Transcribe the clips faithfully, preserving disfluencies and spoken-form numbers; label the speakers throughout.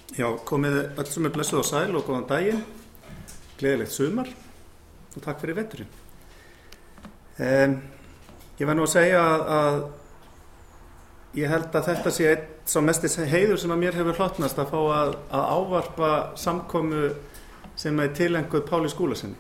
Speaker 1: Já, komið öll sem er blessuð og sæl og góðan daginn, gleðilegt sumar og takk fyrir veturinn. Um, ég var nú að segja að, að ég held að þetta sé einn sá mesti heiður sem að mér hefur hlotnast að fá að, að ávarpa samkomu sem er tilenguð Páli Skúlasyni.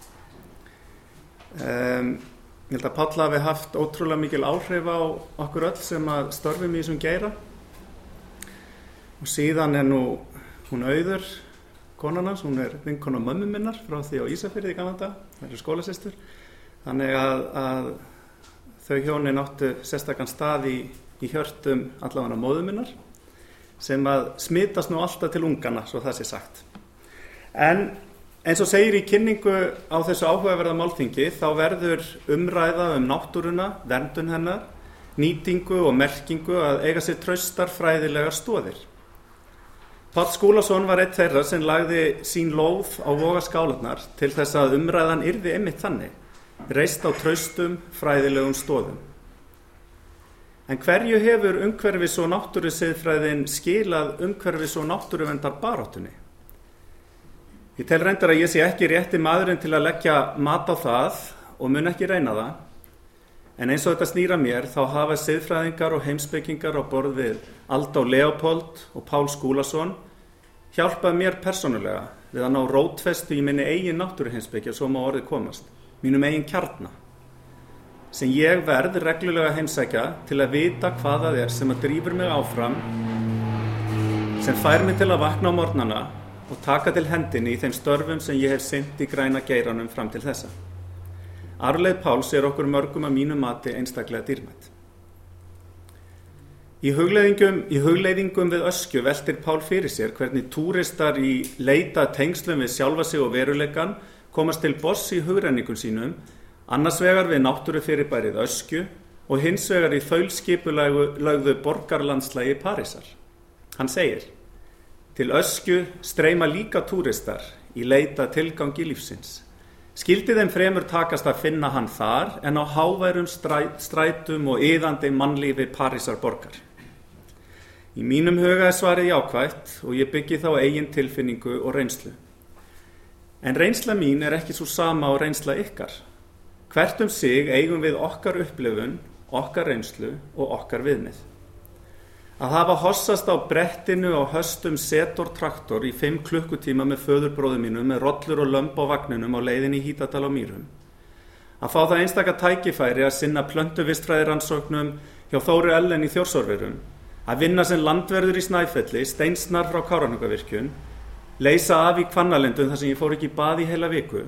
Speaker 1: Um, ég held að Páll hafi haft ótrúlega mikil áhrif á okkur öll sem að störfum í þessum geira. Og síðan er nú hún Auður, konan hans, hún er vinkona mömmu minnar frá því á Ísafirði í gamla daga, það eru skólasystur. Þannig að, að þau hjónin áttu sérstakann stað í, í hjörtum allavega móður minnar sem að smitast nú alltaf til ungana, svo það sé sagt. En eins og segir í kynningu á þessu áhugaverða málþingi, þá verður umræða um náttúruna, verndun hennar, nýtingu og merkingu að eiga sér traustar fræðilegar stoðir. Páll Skúlason var einn þeirra sem lagði sín lóð á vogarskálarnar til þess að umræðan yrði einmitt þannig, reist á traustum fræðilegum stoðum. En hverju hefur umhverfis- og náttúrusiðfræðin skilað umhverfis- og náttúruverndar baráttunni? Ég tel reyndar að ég sé ekki rétti maðurinn til að leggja mat á það og mun ekki reyna það, en eins og þetta snýra mér þá hafa siðfræðingar og heimspekingar á borð við Alda og Leopold og Pál Skúlason hjálpað mér persónulega við að ná rótfestu í minni eigin náttúruheimspekja, svo má orðið komast, mínum eigin kjarna, sem ég verð reglulega heimsækja til að vita hvað það er sem að drífur mig áfram, sem fær mig til að vakna á morgnana og taka til hendinni í þeim störfum sem ég hef sinnt í græna geiranum fram til þessa. Arfleifð Páls er okkur mörgum að mínu mati einstaklega dýrmætt. Í hugleiðingum, í hugleiðingum við Öskju veltir Pál fyrir sér hvernig túristar í leita tengslum við sjálfa sig og veruleikann komast til botns í hugrenningum sínum, annars vegar við náttúrufyrirbærið Öskju og hins vegar í þaulskipulögðu borgarlandslægi Parísar. Hann segir: til Öskju streyma líka túristar í leita tilgangi lífsins. Skyldi þeim fremur takast að finna hann þar en á háværum stræ, strætum og iðandi mannlífi Parísar borgar. Í mínum huga er svarið jákvætt og ég byggi þá eigin tilfinningu og reynslu. En reynsla mín er ekki svo sama og reynsla ykkar. Hvert um sig eigum við okkar upplifun, okkar reynslu og okkar viðmið. Að hafa hossast á brettinu á höstum Setor traktor í fimm klukkutíma með föðurbróður mínum með rollur og lömb á vagninum á leiðinni í Hítardal á Mýrum. Að fá það einstaka tækifæri að sinna plöntuvistfræðirannsóknum hjá Þóri Ellen í Þjórsárverum, að vinna sem landverður í Snæfelli, steinsnar frá Kárahnjúkavirkjun, leysa af í Hvannalindum þar sem ég fór ekki í bað í heila viku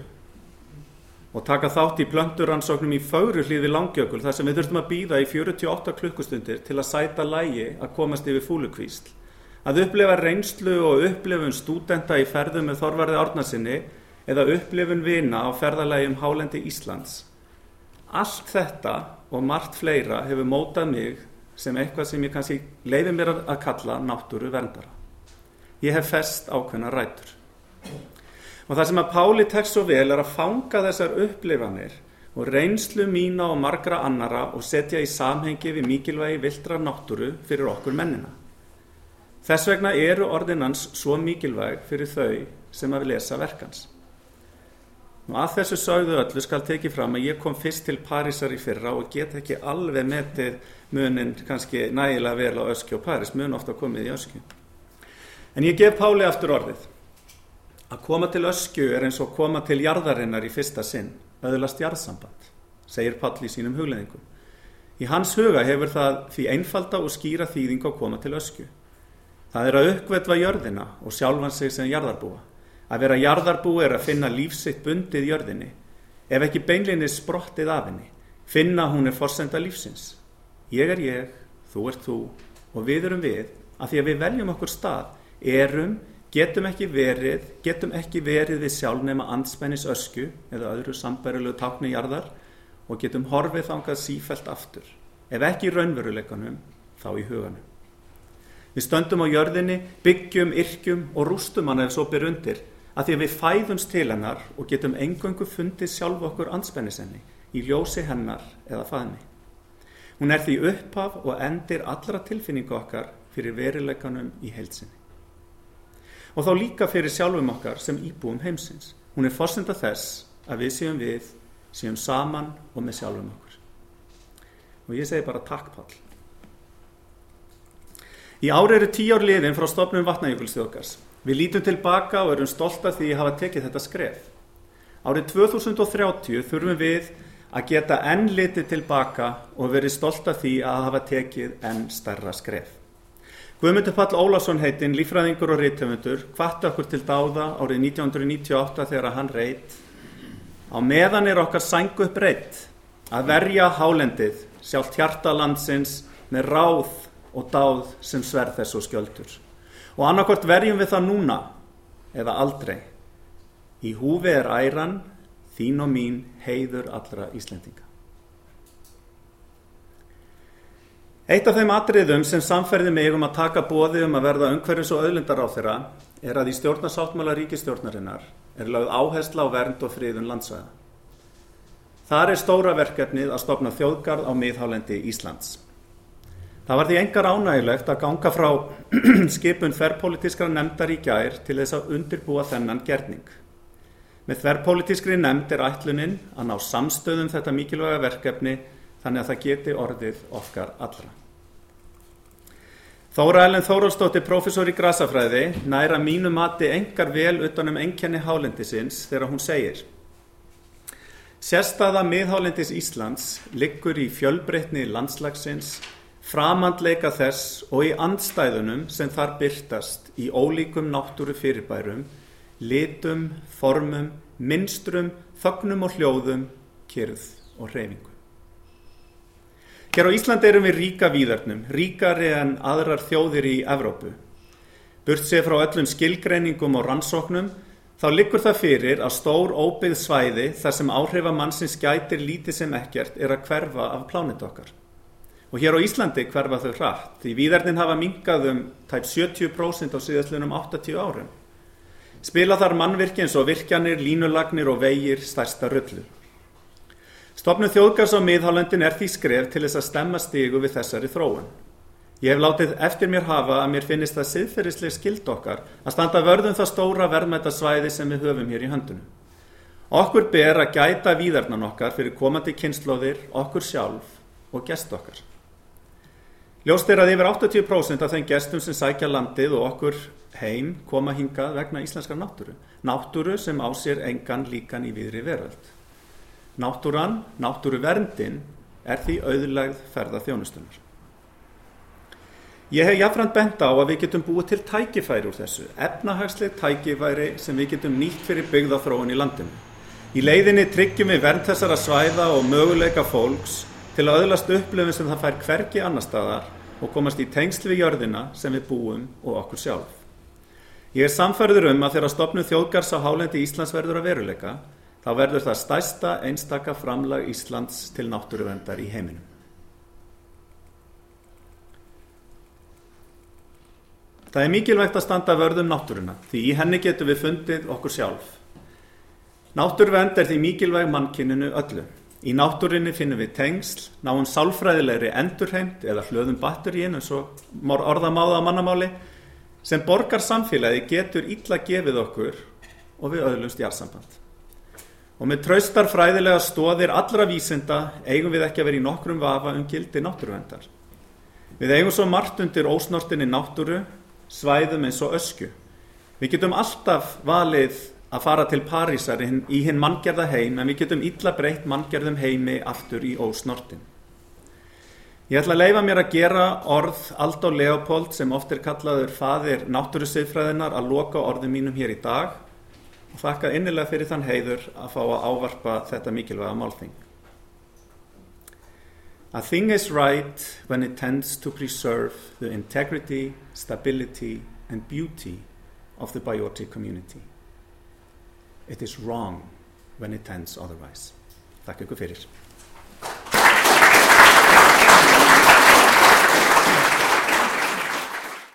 Speaker 1: og taka þátt í plönturannsóknum í Fögruhlíð við Langjökul þar sem við þurftum að bíða í fjörutíu og átta klukkustundir til að sæta lagi að komast yfir Fúlukvísl. Að upplifa reynslu og upplifun stúdenta í ferðum með Þorvarði Árnasyni eða upplifun vina á ferðalagi um hálendi Íslands. Allt þetta og margt fleira hefur mótað mig sem eitthvað sem ég kannski leyfi mér að kalla náttúruverndara. Ég hef fest ákveðnar rætur. Og það sem að Páli tekst svo vel er að fanga þessar upplifanir og reynslu mína og margra annara og setja í samhengi við mikilvægi villtrar náttúru fyrir okkur mennina. Þess vegna eru orðin hans svo mikilvæg fyrir þau sem að lesa verk hans. Nú að þessu sögðu öllu skal tekið fram að ég kom fyrst til Parísar í fyrra og get ekki alveg metið munin kannski nægilega vel á Öskju og París, mun ofta komið í Öskju. En ég gef Páli aftur orðið. Að koma til Öskju er eins og koma til jarðarinnar í fyrsta sinn, öðlast jarðsamband, segir Páll í sínum hugleiðingum. Í hans huga hefur það því einfalda og skýra þýðing að koma til Öskju. Það er að uppvetva jörðina og sjálfan sig sem jarðarbúa. Að vera jarðarbúi er að finna lífsitt bundið jörðinni, ef ekki beinlinnis sprottið af henni, finna hún er forsenda lífsins. Ég er ég, þú ert þú og við erum við, að því að við veljum okkur stað, erum, Getum ekki verið, getum ekki verið við sjálf nema andspænis Öskju eða öðru sambærilegu tákni jarðar og getum horfið þangað sífellt aftur, ef ekki í raunveruleikanum, þá í huganum. Við stöndum á jörðinni, byggjum, yrkjum og rústum hana ef svo ber undir, að því að við fæðumst til hennar og getum eingöngu fundið sjálf okkur andspænis henni, í ljósi hennar eða faðmi. Hún er því upphaf og endir allra tilfinningu okkar fyrir veruleikanum í heild sinni. og þá líka fyrir sjálfum okkar sem íbúum heimsins. Hún er forsenda þess að við séum við, séum saman og með sjálfum okkur. Og ég segi bara takk, Páll. Í ár eru tíu ár liðin frá stofnun Vatnajökulsþjóðgarðs. Við lítum tilbaka og erum stolt af því að hafa tekið þetta skref. Árið tvö þúsund og þrjátíu þurfum við að geta enn litið tilbaka og verið stolt af því að hafa tekið enn stærra skref. Guðmundur Páll Ólafsson heitinn, líffræðingur og rithöfundur, hvatti okkur til dáða árið nítján hundruð níutíu og átta þegar hann reit. Á meðan er okkar sængu upp reitt að verja hálendið, sjálft hjarta landsins, með ráð og dáð sem sverð þess og skjöldur. Og annarkvort verjum við það núna eða aldrei. Í húfi er æran, þín og mín heiður allra Íslendinga. Eitt af þeim atriðum sem samferði mig um að taka boði um að verða umhverfis- og auðlindaráðherra er að í stjórnarsáttmála ríkisstjórnarinnar er lögð áhersla á vernd og friðun landsvæða. Þar er stóra verkefnið að stofna þjóðgarð á miðhálendi Íslands. Það var því einkar ánægilegt að ganga frá skipun þverpólitískra nefndar í gær til þess að undirbúa þennan gerning. Með þverpólitískri nefnd er ætlunin að ná samstöðum þetta mikilvæga verkefni þannig að það geti orðið okkar allra. Þóra Ellen Þórólfsdóttir, prófessor í grasafræði, nær að mínu mati einkar vel utan um einkenni hálendisins þegar hún segir: Sérstaða miðhálendis Íslands liggur í fjölbreytni landslagsins, framandleika þess og í andstæðunum sem þar birtast í ólíkum náttúru fyrirbærum, litum, formum, mynstrum, þögnum og hljóðum, kyrrð og hreyfingu. Hér á Íslandi erum við ríka víðernum, ríkari en aðrar þjóðir í Evrópu. Burtséð frá öllum skilgreiningum og rannsóknum, þá liggur það fyrir að stór óbyggð svæði þar sem áhrifa mannsins gætir lítið sem ekkert er að hverfa af plánetu okkar. Og hér á Íslandi hverfa þau hratt, því víðernin hafa minnkað um tæp sjötíu prósent á síðastliðnum áttatíu árum. Spila þar mannvirki eins og virkjanir, línulagnir og vegir stærsta rullu. Stofnun þjóðgarðs á miðhálendin er því skref til þess að stemma stigu við þessari þróun. Ég hef látið eftir mér hafa að mér finnist það siðferðisleg skyld okkar að standa vörð um það stóra verðmæta svæði sem við höfum hér í höndunum. Okkur ber að gæta víðernan okkar fyrir komandi kynslóðir, okkur sjálf og gest okkar. Ljóst er að yfir áttatíu prósent af þeim gestum sem sækja landið og okkur heim koma hingað vegna íslenskar náttúru. Náttúru sem á sér engan líkan í víðri veröld. Náttúran, náttúruverndin, er því auðlegð ferðaþjónustunnar. Ég hef jafnframt bent á að við getum búið til tækifæri úr þessu, efnahagsleg tækifæri sem við getum nýtt fyrir byggðaþróun í landinu. Í leiðinni tryggjum við vernd þessara svæða og möguleika fólks til að öðlast upplifun sem það fær hvergi annar staðar og komast í tengsl við jörðina sem við búum og okkur sjálf. Ég er sannfærður um að þegar stofnun þjóðgarðs á hálendi Íslands verður að veruleika, þá verður það stærsta einstaka framlag Íslands til náttúruverndar í heiminum. Það er mikilvægt að standa vörð um náttúruna, því í henni getum við fundið okkur sjálf. Náttúruvernd er því mikilvæg mannkyninu öllu. Í náttúrunni finnum við tengsl, náum sálfræðilegri endurheimt eða hlöðum batteríin, eins og orðamáða á mannamáli, sem borgar samfélagi getur illa gefið okkur og við öðlumst jarðsamband. Og með traustar fræðilega stoðir allra vísinda eigum við ekki að vera í nokkrum vafa um gildi náttúruverndar. Við eigum svo margt undir ósnortinni náttúru, svæðum eins og öskju. Við getum alltaf valið að fara til Parísar í hinn manngerða heim, en við getum illa breytt manngerðum heimi aftur í ósnortin. Ég ætla að leyfa mér að gera orð Aldo Leopold, sem oft er kallaður faðir náttúrusiðfræðinnar, að loka orðum mínum hér í dag og þakka innilega fyrir þann heiður að fá að ávarpa þetta mikilvæga málþing. A thing is right when it tends to preserve the integrity, stability and beauty of the biotic community. It is wrong when it tends otherwise. Takk ykkur fyrir.